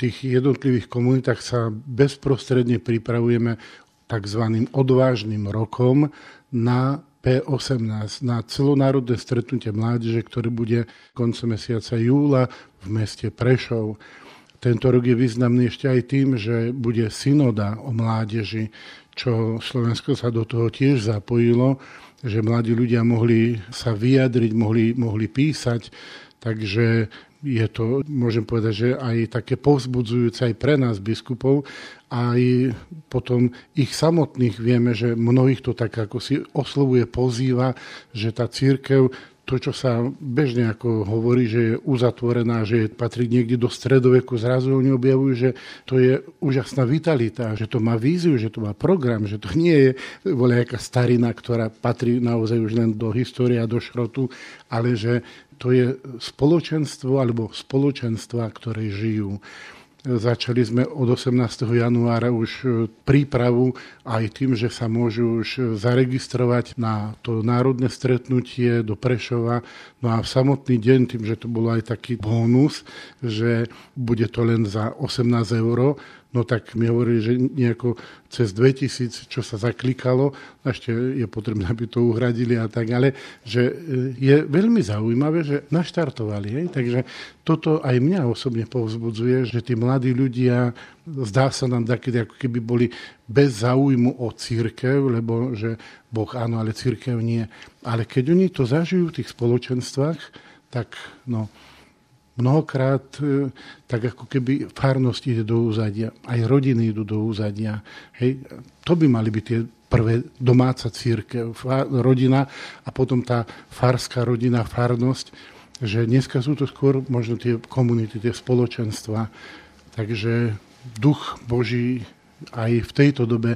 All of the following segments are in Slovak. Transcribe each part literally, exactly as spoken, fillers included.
tých jednotlivých komunitách sa bezprostredne pripravujeme tzv. Odvážnym rokom na pé osemnásť, na celonárodné stretnutie mládeže, ktoré bude koncom mesiaca júla v meste Prešov. Tento rok je významný ešte aj tým, že bude synoda o mládeži, čo Slovensko sa do toho tiež zapojilo, že mladí ľudia mohli sa vyjadriť, mohli, mohli písať, takže je to, môžem povedať, že aj také povzbudzujúce aj pre nás biskupov, aj potom ich samotných vieme, že mnohých to tak ako si oslovuje, pozýva, že tá cirkev, to, čo sa bežne ako hovorí, že je uzatvorená, že patrí niekde do stredoveku, zrazu oni objavujú, že to je úžasná vitalita, že to má víziu, že to má program, že to nie je voľajaká starina, ktorá patrí naozaj už len do histórie a do šrotu, ale že to je spoločenstvo alebo spoločenstva, ktoré žijú. Začali sme od osemnásteho januára už prípravu aj tým, že sa môžu už zaregistrovať na to národné stretnutie do Prešova. No a v samotný deň, tým, že to bolo aj taký bónus, že bude to len za osemnásť eur, no tak mi hovorili, že nejako cez dvetisíc, čo sa zaklikalo, ešte je potrebné, aby to uhradili a tak, ale že je veľmi zaujímavé, že naštartovali. Hej? Takže toto aj mňa osobne povzbudzuje, že tí mladí ľudia, zdá sa nám takedy, ako keby boli bez záujmu o cirkev, lebo že Boh áno, ale cirkev nie. Ale keď oni to zažijú v tých spoločenstvách, tak no... Mnohokrát tak ako keby farnosť ide do úzadia, aj rodiny idú do úzadia. Hej. To by mali byť tie prvé domáca cirkev, rodina a potom tá farská rodina, farnosť, že dneska sú to skôr možno tie komunity, tie spoločenstva. Takže duch Boží aj v tejto dobe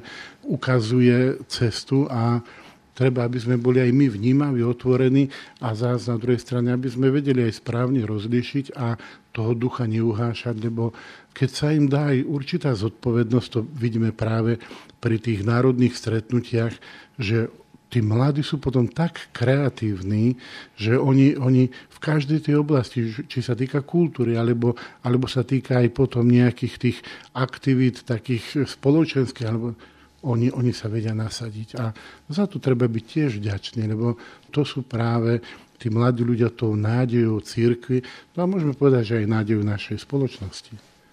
ukazuje cestu a treba, aby sme boli aj my vnímaví, otvorení a zás na druhej strane, aby sme vedeli aj správne rozlíšiť a toho ducha neuhášať, lebo keď sa im dá aj určitá zodpovednosť, to vidíme práve pri tých národných stretnutiach, že tí mladí sú potom tak kreatívni, že oni, oni v každej tej oblasti, či sa týka kultúry, alebo, alebo sa týka aj potom nejakých tých aktivít takých spoločenských, alebo Oni, oni sa vedia nasadiť a za to treba byť tiež vďačný, lebo to sú práve tí mladí ľudia tou nádejou cirkvi, no a môžeme povedať, že aj nádejou našej spoločnosti.